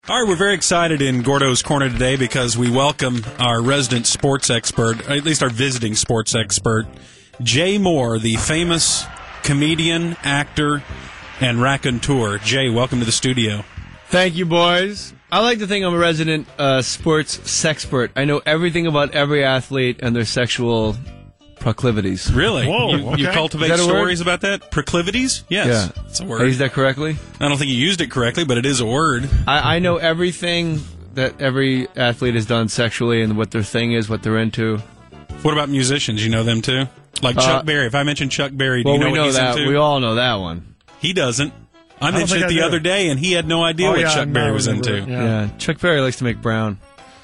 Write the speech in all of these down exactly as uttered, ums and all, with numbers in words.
All right, we're very excited in Gordo's Corner today because we welcome our resident sports expert, or at least our visiting sports expert, Jay Moore, the famous comedian, actor, and raconteur. Jay, welcome to the studio. Thank you, boys. I like to think I'm a resident uh, sports sexpert. I know everything about every athlete and their sexual proclivities. Really? Whoa, you, okay. you cultivate stories word? about that? Proclivities? Yes. Yeah. That's a word. I used that correctly? I don't think you used it correctly, but it is a word. I, I know everything that every athlete has done sexually and what their thing is, what they're into. What about musicians? You know them too? Like Uh, Chuck Berry. If I mention Chuck Berry, do well, you know we what know he's that. into? We all know that one. He doesn't. I, I mentioned it the I other day, and he had no idea oh, what yeah, Chuck no, Berry I was remember into. it, Yeah. Yeah. Chuck Berry likes to make brown.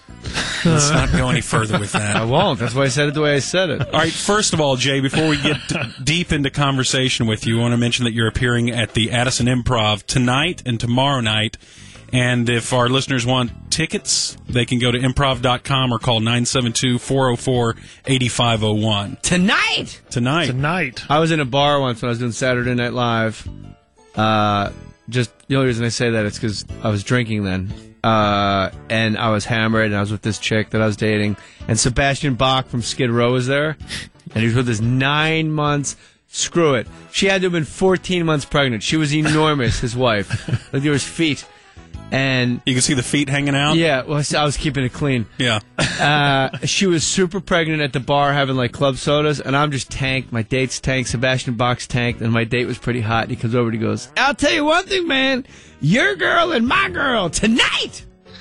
Let's not go any further with that. I won't. That's why I said it the way I said it. All right, first of all, Jay, before we get d- deep into conversation with you, I want to mention that you're appearing at the Addison Improv tonight and tomorrow night. And if our listeners want tickets, they can go to improv dot com or call nine seven two, four oh four, eight five oh one. Tonight! Tonight. Tonight. I was in a bar once when I was doing Saturday Night Live. Uh, just the only reason I say that is because I was drinking then. Uh, and I was hammered, and I was with this chick that I was dating. And Sebastian Bach from Skid Row was there. And he was with us nine months. Screw it. She had to have been fourteen months pregnant. She was enormous, his wife. Like there was feet. And You can see the feet hanging out? yeah, well, I was keeping it clean. Yeah. Uh, she was super pregnant at the bar having like club sodas, and I'm just tanked. My date's tanked. Sebastian Bach's tanked, and my date was pretty hot. And he comes over and he goes, I'll tell you one thing, man. Your girl and my girl tonight.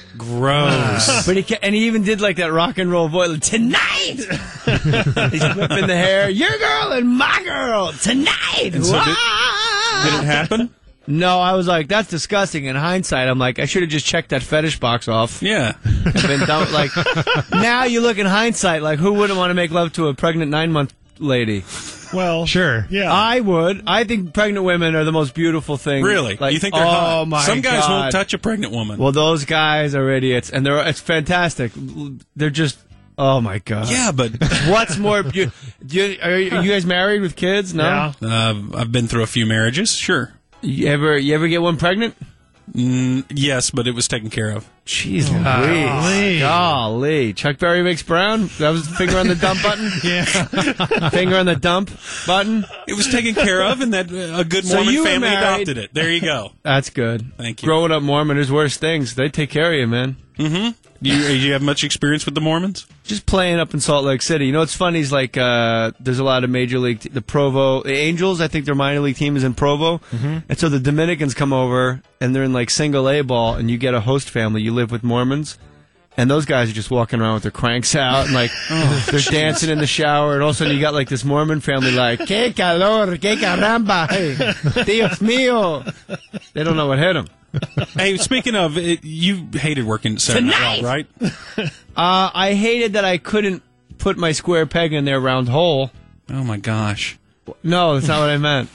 Gross. But he ca- and he even did like that rock and roll voice. Like, tonight. He's whipping the hair. Your girl and my girl tonight. And so did- Wah! Did it happen? No, I was like, that's disgusting. In hindsight, I'm like, I should have just checked that fetish box off. Yeah. And been done, like, now you look in hindsight, like, who wouldn't want to make love to a pregnant nine-month lady? Well, Sure. Yeah. I would. I think pregnant women are the most beautiful thing. Really? Like, You think they're oh hot? my Some guys God. won't touch a pregnant woman. Well, those guys are idiots, and they're it's fantastic. They're just, oh my God. yeah, but What's more beautiful? Do you, are you guys married with kids? No. Yeah. uh, I've been through a few marriages. Sure. You ever you ever get one pregnant? Mm, yes, but it was taken care of. Jeez Golly. Louise. Golly. Chuck Berry makes brown? That was the finger on the dump button? Yeah. Finger on the dump button? It was taken care of, and that uh, a good So Mormon you were family married. adopted it. There you go. That's good. Thank you. Growing up Mormon, there's worse things. They take care of you, man. Mm-hmm. Do you, do you have much experience with the Mormons? Just playing up in Salt Lake City. You know what's funny is like uh, there's a lot of major league, t- the Provo, the Angels, I think their minor league team is in Provo. Mm-hmm. And so the Dominicans come over and they're in like single A ball, and you get a host family. You live with Mormons. And those guys are just walking around with their cranks out and like they're dancing in the shower, and all of a sudden you got like this Mormon family like, que calor, que caramba, hey, Dios mío. They don't know what hit them. Hey, speaking of, it, you hated working Saturday Night Live, right? Uh, I hated that I couldn't put my square peg in their round hole. Oh my gosh! No, that's not what I meant.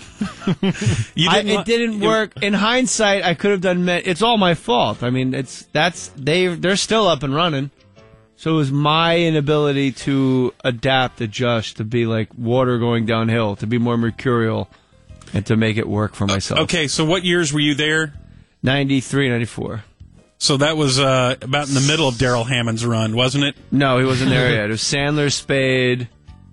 You I, li- it didn't work. In hindsight, I could have done. Me- it's all my fault. I mean, it's that's they they're still up and running. So it was my inability to adapt, adjust, to be like water going downhill, to be more mercurial, and to make it work for myself. Okay, so what years were you there? ninety-three, ninety-four. So that was uh, about in the middle of Daryl Hammond's run, wasn't it? No, he wasn't there yet. It was Sandler, Spade,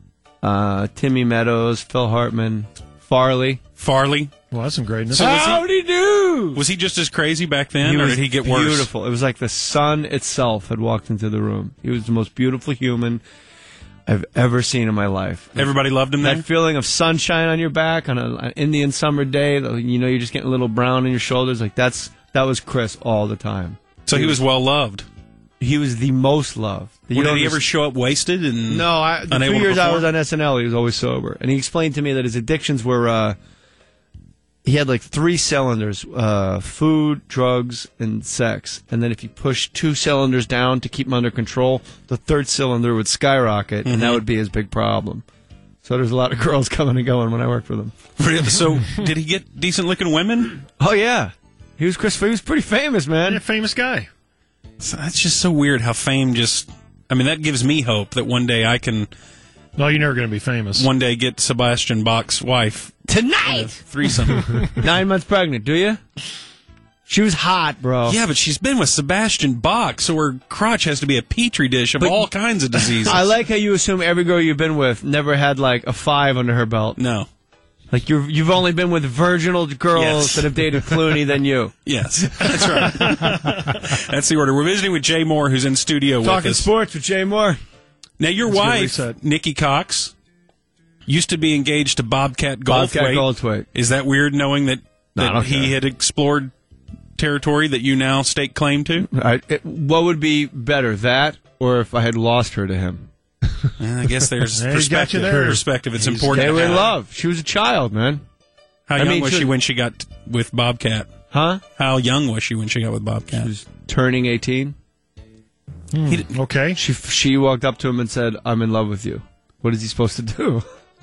uh, Timmy Meadows, Phil Hartman, Farley. Farley. Well, that's some greatness. So was he- Howdy do? Was he just as crazy back then, or did he get worse? Beautiful. It was like the sun itself had walked into the room. He was the most beautiful human I've ever seen in my life. Everybody loved him That then? feeling of sunshine on your back on a, an Indian summer day, you know, you're just getting a little brown on your shoulders. Like that's that was Chris all the time. So he was well loved. He was the most loved. You Well, know, did he this- ever show up wasted? And No, I, the unable two to years I perform? was on S N L, he was always sober, and he explained to me that his addictions were. Uh, he had like three cylinders: uh, food, drugs, and sex. And then if you push two cylinders down to keep him under control, the third cylinder would skyrocket, and that would be his big problem. So there's a lot of girls coming and going when I worked with him. Really? So did he get decent looking women? Oh yeah, he was Chris. He was pretty famous, man. Yeah, famous guy. So that's just so weird how fame just. I mean, that gives me hope that one day I can Well, you're never going to be famous. one day get Sebastian Bach's wife Tonight, threesome. nine months pregnant. Do you? She was hot, bro. Yeah, but she's been with Sebastian Bach, so her crotch has to be a petri dish of But- all kinds of diseases. I like how you assume every girl you've been with never had like a five under her belt. No. Like you've you've only been with virginal girls Yes. that have dated Clooney than you. Yes, that's right. That's the order. We're visiting with Jay Moore, who's in studio with Talking us. sports with Jay Moore. Now, your That's a good wife, reset. Nikki Cox, used to be engaged to Bobcat Goldthwait. Bobcat Goldthwait. Is that weird, knowing that, No, I that don't he care. had explored territory that you now stake claim to? I, it, what would be better, that or if I had lost her to him? Uh, I guess there's Hey, he got perspective. you there. Perspective. It's important. They to were in have. love. She was a child, man. How I young mean, was she- she when she got t- with Bobcat? Huh? How young was she when she got with Bobcat? She was turning eighteen. Okay. She she walked up to him and said, "I'm in love with you." What is he supposed to do?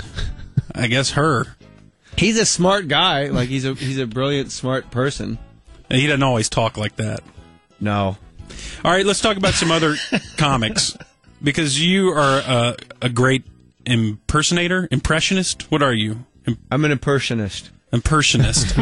I guess her. He's a smart guy. Like he's a he's a brilliant, smart person. He doesn't always talk like that. No. All right, let's talk about some other comics, because you are a, a great impersonator, impressionist. What are you? Im- I'm an impressionist. impressionist.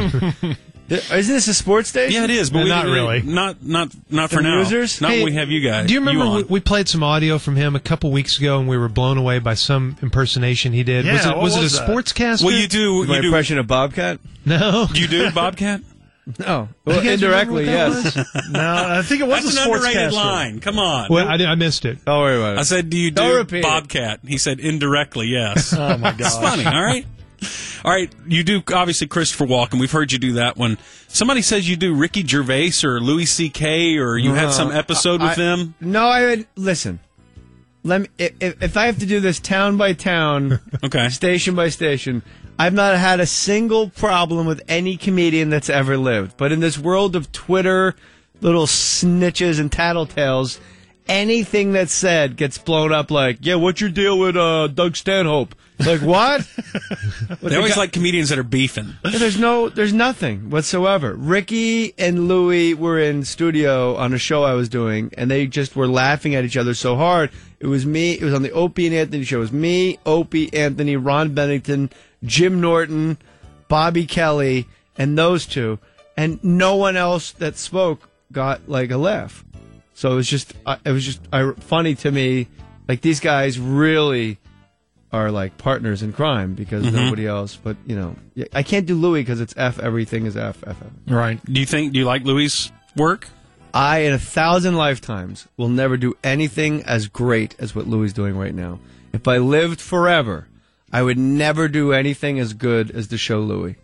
Isn't this a sports station? Yeah, it is, but No, we, not really. Not not not for The now. losers? Not Hey, when we have you guys. Do you remember on. we, we played some audio from him a couple weeks ago, and we were blown away by some impersonation he did? Yeah, was it, what was was it a that? sportscaster? Well, you do. My You do. impression of Bobcat? No. You do Bobcat. No. Well, guys indirectly, remember what yes. that No, I think it was That's a an underrated sportscaster. line. Come on. Well, I, did- I missed it. Don't worry about it. I said, do you Don't do repeat it. Bobcat? He said indirectly, yes. Oh my It's god. funny, all right? All right, you do, obviously, Christopher Walken. We've heard you do that one. Somebody says you do Ricky Gervais or Louis C K, or you had some episode with I- them. No, I would listen. Let me. If, if I have to do this town by town, Okay. station by station, I've not had a single problem with any comedian that's ever lived. But in this world of Twitter, little snitches and tattletales, anything that's said gets blown up. Like, yeah, what's your deal with uh, Doug Stanhope? Like, what? They always like comedians that are beefing. Yeah, there's no, there's nothing whatsoever. Ricky and Louie were in studio on a show I was doing, and they just were laughing at each other so hard. It was me. It was on the Opie and Anthony show. It was me, Opie, Anthony, Ron Bennington, Jim Norton, Bobby Kelly, and those two, and no one else that spoke got like a laugh. So it was just, uh, it was just uh, funny to me. Like these guys really are like partners in crime because nobody else. But you know, yeah, I can't do Louis because it's F. Everything is F. F. F. Right. Do you think, do you like Louis' work? I, in a thousand lifetimes, will never do anything as great as what Louis is doing right now. If I lived forever, I would never do anything as good as the show Louis.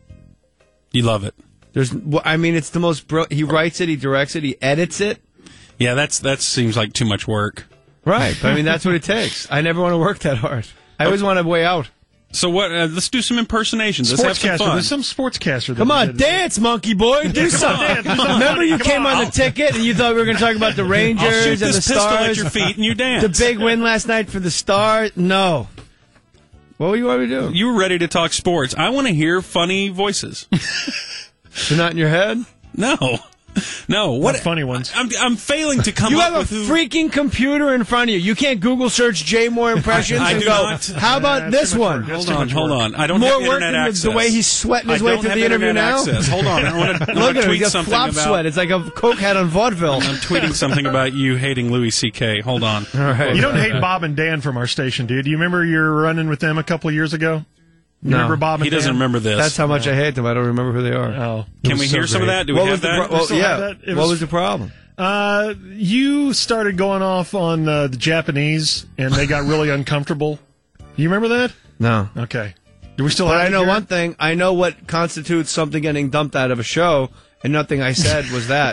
You love it. There's, well, I mean, it's the most. Bro- he writes it, he directs it, he edits it. Yeah, that's that seems like too much work. Right, but I mean, that's what it takes. I never want to work that hard. I always want to way out. So what? Uh, let's do some impersonations. Let's have some Sportscaster. fun. There's some sportscaster. That Come on, did it. dance, monkey boy. Do something. Remember you Come came on, on. the ticket and you thought we were going to talk about the Rangers I'll shoot and this the pistol Stars. at your feet and you dance. The big win last night for the Stars. No. What do you want me to do? You were ready to talk sports. I want to hear funny voices. They're not in your head? No. No. What Not funny ones. I'm, I'm failing to come You up have a with who. freaking computer in front of you. You can't Google search Jay Moore impressions I and do go, not. how about Nah, this too much one? work. That's Hold too on, much hold work. on. I don't More have work internet than the, access. the way he's sweating his I way don't through have the interview internet now. access. Hold on. I want to, Look at him. tweet He's got something flop about. sweat. It's like a Coke hat on vaudeville. I'm tweeting something about you hating Louis C K. Hold on. All right. You don't hate Bob and Dan from our station, dude. Do you remember you were running with them a couple of years ago? You No. remember Bob and He doesn't Dan? remember this. That's how much I hate them. I don't remember who they are. Oh. Can It we was hear so some of great. that? Do we What have was the that? pro- well, still yeah. have that? It What was- was the problem? Uh, you started going off on uh, the Japanese, and they got really uncomfortable. You remember that? No. Okay. Do we still But have I it know here? one thing. I know what constitutes something getting dumped out of a show, and nothing I said was that.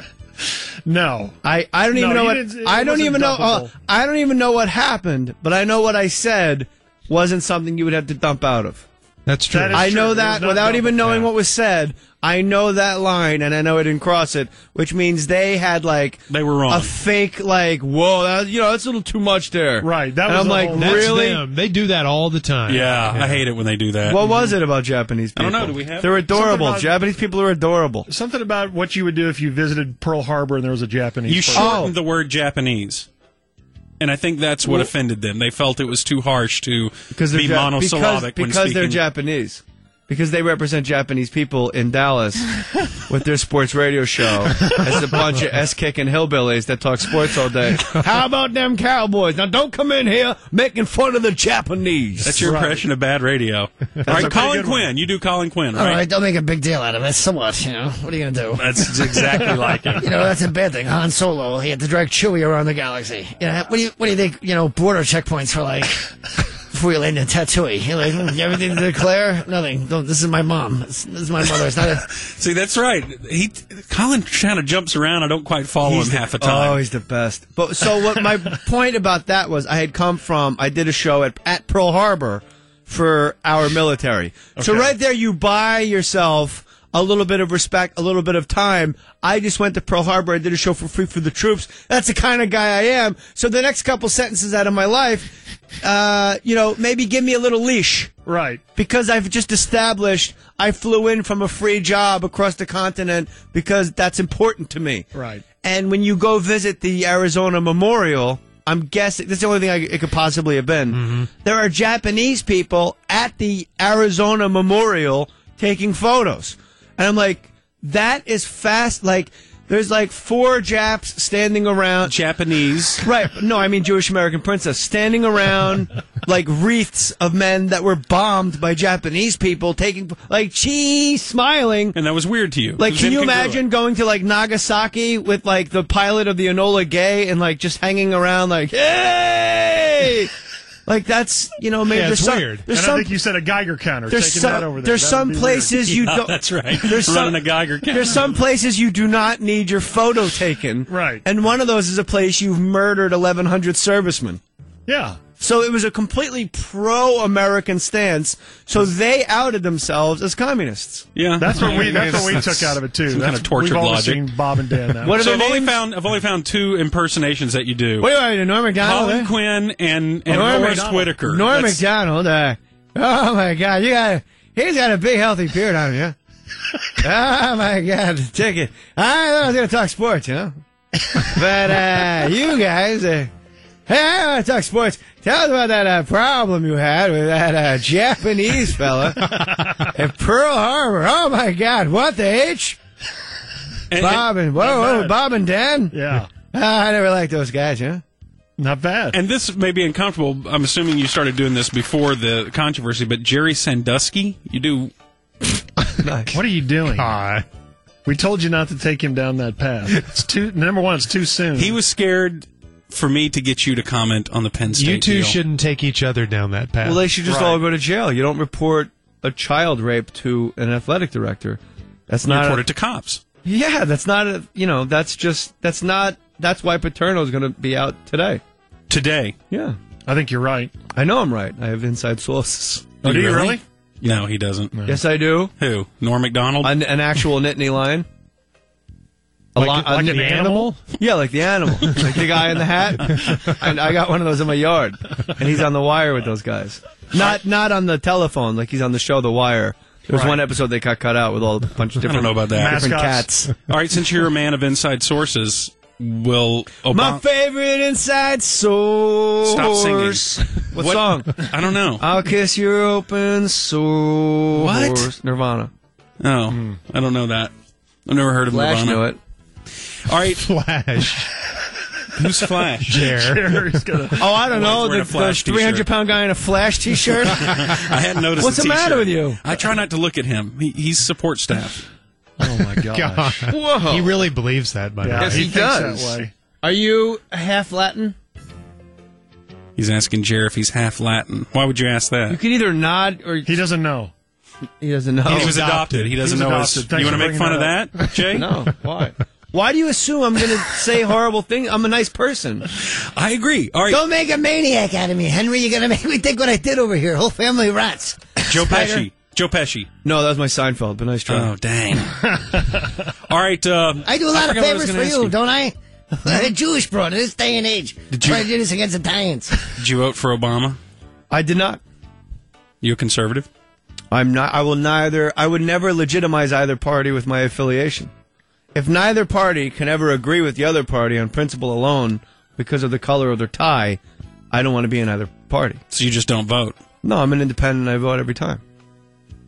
No. I, I don't No, even know you what didn't- it I don't wasn't even know. Uh, dumpable. I don't even know what happened, but I know what I said wasn't something you would have to dump out of. That's true. That is I true. know It was that not without even dumpable. knowing Yeah. what was said. I know that line, and I know I didn't cross it, which means they had like They were wrong. a fake like, whoa, that, you know, that's a little too much there. Right, that and was I'm the like, whole- That's really? them. They do that all the time. Yeah, I hate it when they do that. What was it about Japanese I people? don't know. Do we have They're adorable. Something about- Japanese people are adorable. Something about what you would do if you visited Pearl Harbor and there was a Japanese You person. shortened Oh. the word Japanese. And I think that's what Well- offended them. They felt it was too harsh to Because they're be Ja- monosyllabic because, when because they're speaking. Japanese. because they represent Japanese people in Dallas with their sports radio show as a bunch of S-kicking hillbillies that talk sports all day. How about them Cowboys? Now, don't come in here making fun of the Japanese. That's your Right. impression of bad radio. All right, a Colin pretty good Quinn. one. You do Colin Quinn, right? All right, don't make a big deal out of it. So what? You know, what are you gonna do? That's exactly like him. You know, that's a bad thing. Han Solo, he had to drag Chewie around the galaxy. You know, what do you what do you think? You know, border checkpoints for like before you land in Tatooine. You're like, "Hmm, you have anything to declare? Nothing. Don't, this is my mom. This, this is my mother. It's not a. See, that's right. He Colin kind of jumps around. I don't quite follow He's him the- half the time. Oh, he's the best. But so what? My point about that was, I had come from. I did a show at at Pearl Harbor for our military. So Okay. right there, you buy yourself a little bit of respect, a little bit of time. I just went to Pearl Harbor. I did a show for free for the troops. That's the kind of guy I am. So the next couple sentences out of my life, uh, you know, maybe give me a little leash. Right. Because I've just established I flew in from a free job across the continent because that's important to me. Right. And when you go visit the Arizona Memorial, I'm guessing, this is the only thing I, it could possibly have been, Mm-hmm. there are Japanese people at the Arizona Memorial taking photos. And I'm like, that is fast. Like, there's like four Japs standing around. Japanese. Right. No, I mean Jewish American princess standing around like wreaths of men that were bombed by Japanese people taking like she smiling. And that was weird to you. It Like, was can you incongruent. imagine going to like Nagasaki with like the pilot of the Enola Gay and like just hanging around like, hey, like that's, you know, maybe Yeah, there's it's some, weird. There's And some, I think you said a Geiger counter. there's Taking some, that over there. there's That some would be places you Yeah, don't. that's right. There's Running some, a Geiger counter. There's some places you do not need your photo taken. Right. And one of those is a place you've murdered eleven hundred servicemen. weird. Yeah. So it was a completely pro-American stance. So they outed themselves as communists. Yeah, That's what we. That's It's- what we took out of it too. some That's kind of tortured we've always logic. seen Bob and Dan. Now. What are So their I've only names? found I've only found two impersonations that you do. What are you, Norm Macdonald? Colin eh? Quinn and, and Norm Forrest Macdonald. Whitaker. Norm That's- McDonald. Uh, oh my God, you got he's got a big healthy beard on him. Yeah? Oh my God, take it. I thought I was gonna talk sports, you know. But uh, you guys, uh, hey, I want to talk sports. Tell us about that uh, problem you had with that uh, Japanese fella at Pearl Harbor. Oh my God, what the H? and- Bob and whoa, Not whoa, bad. Bob and Dan. Yeah. Ah, I never liked those guys, huh? Not bad. And this may be uncomfortable. I'm assuming you started doing this before the controversy, but Jerry Sandusky, you do. What are you doing? Ah, We told you not to take him down that path. It's too. Number one, it's too soon. He was scared for me to get you to comment on the Penn State you two deal. shouldn't take each other down that path. Well, they should just Right. all go to jail. You don't report a child rape to an athletic director. That's not. report a- it to cops. yeah, that's not. A, you know, that's just. That's not. That's why Paterno is going to be out today. Today. Yeah, I think you're right. I know I'm right. I have inside sources. Oh, do you really? No, he doesn't. Yes, I do. Who? Norm Macdonald? An, an actual Nittany lion. A Like, li- a like nit- an animal? Yeah, like the animal, like the guy in the hat. And I got one of those in my yard, and he's on the wire with those guys. Not not on the telephone, like he's on the show The Wire. There was Right. one episode they got cut out with all a bunch of I different. don't know about that. different Mascots. cats. All right, since you're a man of inside sources, will My Obama... favorite inside source. Stop singing. What, What- song? I don't know. I'll kiss your open source. What? Nirvana. Oh, I don't know that. I've never heard of Flash Nirvana. knew it. All right, Flash. who's Flash? Chair. Jerry's gonna. Oh, I don't Well, know. he's wearing The, a Flash the three hundred t-shirt. pound guy in a Flash t-shirt. I hadn't noticed. What's the matter t-shirt. with you? I try not to look at him. He, he's support staff. Oh my gosh. God. Whoa. He really believes that, by the Yeah, way. Yes, he, he thinks does. that way. Are you half Latin? He's asking Jer if he's half Latin. Why would you ask You that? can either nod or He doesn't know. he doesn't know. He was adopted. He doesn't He was know adopted. his. Thanks You want for to make bringing fun of that that, Jay? No. Why? Why do you assume I'm going to say horrible things? I'm a nice person. I agree. All right, Don't make a maniac out of me, Henry. You're gonna make me think what I did over here. Whole family rats. Joe Spider. Pesci. Joe Pesci. No, that was my Seinfeld, but nice try. Oh, dang. All right. Uh, I do a lot of forgot what I was favors gonna for ask you, don't I? A Jewish broad in this day and age. Did you- Prejudice against Italians. Did you vote for Obama? I did not. You a conservative? I'm not. I will neither. I would never legitimize either party with my affiliation. If neither party can ever agree with the other party on principle alone because of the color of their tie, I don't want to be in either party. So you just don't vote. No, I'm an independent. I vote every time.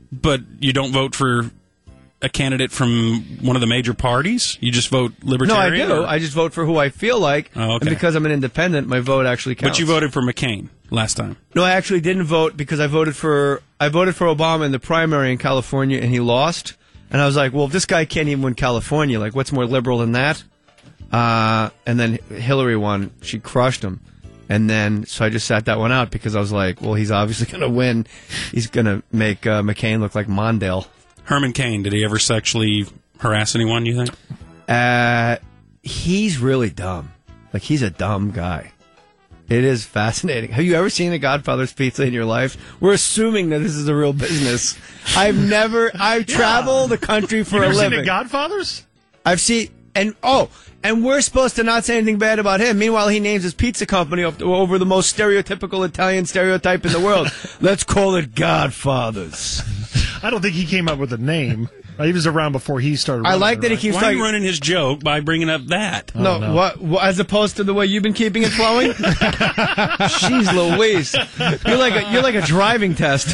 But you don't vote for a candidate from one of the major parties? You just vote No, I Libertarian? do. or- I just vote for who I feel like. Oh, okay. And because I'm an independent, my vote actually counts. But you voted for McCain last time. No, I actually didn't vote because I voted for I voted for Obama in the primary in California, and he lost. And I was like, well, if this guy can't even win California, like, what's more liberal than that? Uh, and then Hillary won. She crushed him. And then, so I just sat that one out because I was like, well, he's obviously going to win. He's going to make uh, McCain look like Mondale. Herman Cain, did he ever sexually harass anyone, you think? Uh, he's really dumb. Like, he's a dumb guy. It is fascinating. Have you ever seen a Godfather's Pizza in your life? We're assuming that this is a real business. I've never, I travel the country for You a never seen living. the Godfathers? I've seen, and oh, and we're supposed to not say anything bad about him. Meanwhile, he names his pizza company up- over the most stereotypical Italian stereotype in the world. Let's call it Godfathers. I don't think he came up with a name. He was around before he started. I running like it, that he right? keeps Why are like, you running his joke by bringing up that? no, no. What, what, as opposed to the way you've been keeping it flowing? Jeez Louise. You're like a, you're like a driving test.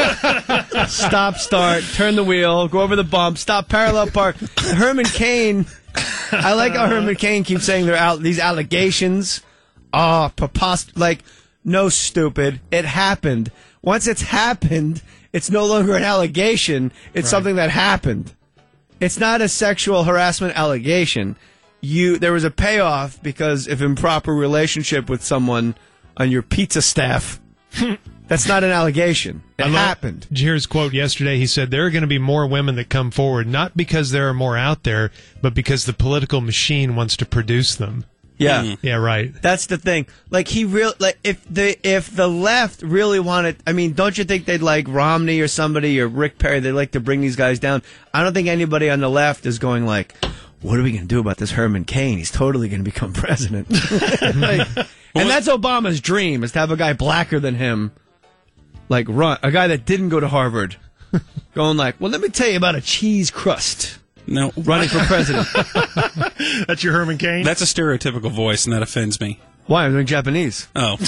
Stop, start, turn the wheel, go over the bump, stop, parallel park. Herman Cain, I like how Herman Cain keeps saying they're out, these allegations are preposterous. Like, no, stupid. It happened. Once it's happened, it's no longer an allegation. It's something that happened. It's not a sexual harassment allegation. You there was a payoff because of improper relationship with someone on your pizza staff. That's not an allegation. It I love- happened. Did you hear his quote yesterday? He said there are going to be more women that come forward, not because there are more out there, but because the political machine wants to produce them. Yeah. Yeah, right. That's the thing. Like he real like if the if the left really wanted, I mean, don't you think they'd like Romney or somebody or Rick Perry? They'd like to bring these guys down. I don't think anybody on the left is going like, what are we going to do about this Herman Cain? He's totally going to become president. Like, and that's Obama's dream, is to have a guy blacker than him, like run a guy that didn't go to Harvard, going like, well, let me tell you about a cheese crust. No, Running for president. That's your Herman Cain? that's a stereotypical voice, and that offends me. Why? I'm doing Japanese. Oh.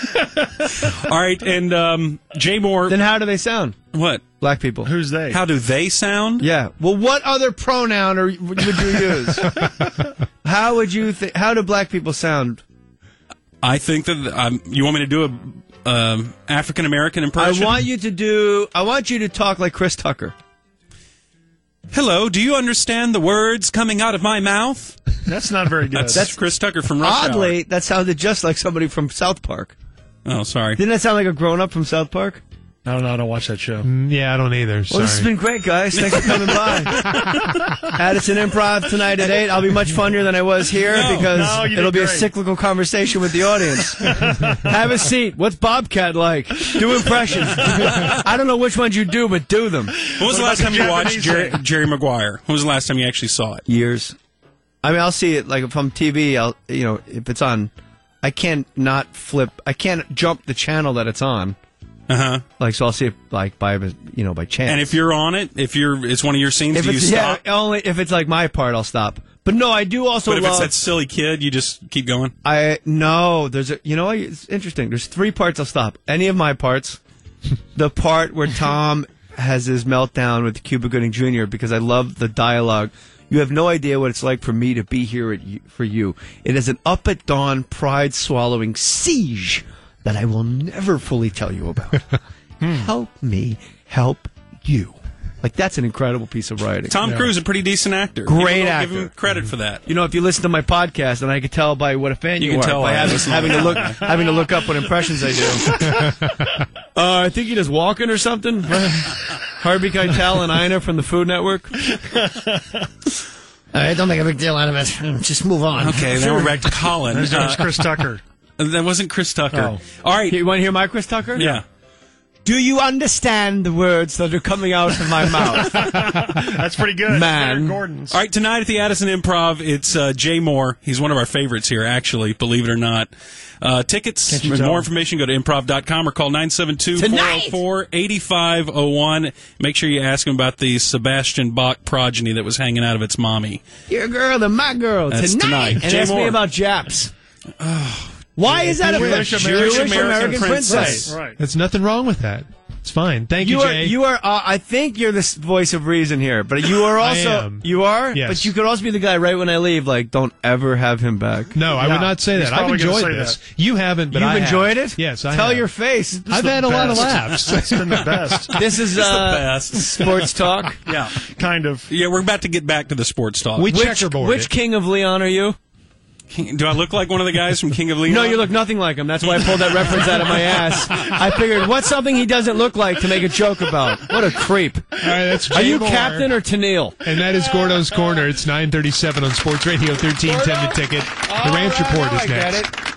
All right, and um, Jay Moore, Then how do they sound? what? Black people. Who's they? How do they sound? Yeah. Well, what other pronoun are, would you use? How would you think? How do black people sound? I think that um, you want me to do a um, African American impression. I want you to do. I want you to talk like Chris Tucker. Hello, do you understand the words coming out of my mouth? That's not very good. That's, Chris Tucker from Rush Oddly, that sounded just like somebody from South Park. Hour. Oh, sorry. Didn't that sound like a grown up from South Park? I don't know. I don't watch that show. Mm, Yeah, I don't either. Well, Sorry. this has been great, guys. Thanks for coming by. Addison Improv tonight at eight. I'll be much funnier than I was here No, because no, you did it'll be a great. cyclical conversation with the audience. Have a seat. What's Bobcat like? Do impressions. I don't know which ones you do, but do them. When was the What last about time the you watched Japanese Jerry, thing? Jerry Maguire? When was the last time you actually saw it? Years. I mean, I'll see it like if I'm T V. I'll you know if it's on, I can't not flip. I can't jump the channel that it's on. Uh huh. Like so, I'll see it like by you know by chance. And if you're on it, if you're, it's one of your scenes, if do you it's stop? yeah, only if it's like my part, I'll stop. But no, I do also but if love. it's that silly kid, you just keep going. I no, there's a you know what, it's interesting. There's three parts I'll stop. Any of my parts, the part where Tom has his meltdown with Cuba Gooding Junior because I love the dialogue. You have no idea what it's like for me to be here at you, for you. It is an up at dawn, pride swallowing siege that I will never fully tell you about. Help me help you. Like that's an incredible piece of writing. Tom Cruise, a pretty decent actor. Great People don't actor. Give him credit for that. You know, if you listen to my podcast, and I could tell by what a fan you, You can are tell by I having, listen. having to look having to look up what impressions I do. uh, I think he does walking or something. Harvey Keitel and Ina from the Food Network. All right, don't make a big deal out of it. Just move on. Okay, then we're back to Colin. His name's Uh, Chris Tucker. that wasn't Chris Tucker. Oh. All right. You want to hear my Chris Tucker? Yeah. Do you understand the words that are coming out of my mouth? That's pretty good. Man. Eric Gordon's. All right, tonight at the Addison Improv, it's uh, Jay Moore. He's one of our favorites here, actually, believe it or not. Uh, tickets, Can't you for tell? more information, go to improv dot com or call nine seven two, four oh four, eight five oh one. Make sure you ask him about the Sebastian Bach progeny that was hanging out of its mommy. Your girl and my girl That's tonight. tonight. And Jay ask me Moore. about Japs. Why is that a Jewish Jewish American American, princess. princess? Right. There's nothing wrong with that. It's fine. Thank you, You are, Jay. you are. Uh, I think you're the s- voice of reason here, but you are also. I am. You are. Yes. But you could also be the guy right when I leave. Like, don't ever have him back. no, I Yeah, would not say he's that. I've probably gonna enjoyed say this. that. You haven't, but You've I have. enjoyed it. Yes, I Tell have. your face. I've the had a lot of best. laughs. It's been the best. This is the uh, best. sports talk. Yeah. Kind of. Yeah, we're about to get back to the sports talk. We Which, checkerboard which it. King of Leon are you? King- Do I look like one of the guys from King of Leon? No, you look nothing like him. That's why I pulled that reference out of my ass. I figured, what's something he doesn't look like to make a joke about? What a creep. All right, that's Jay Are you Moore. Captain or Tennille? And that is Gordo's Corner. It's nine thirty-seven on Sports Radio thirteen ten The Ticket. The Ranch All right, Report now is I get next. it.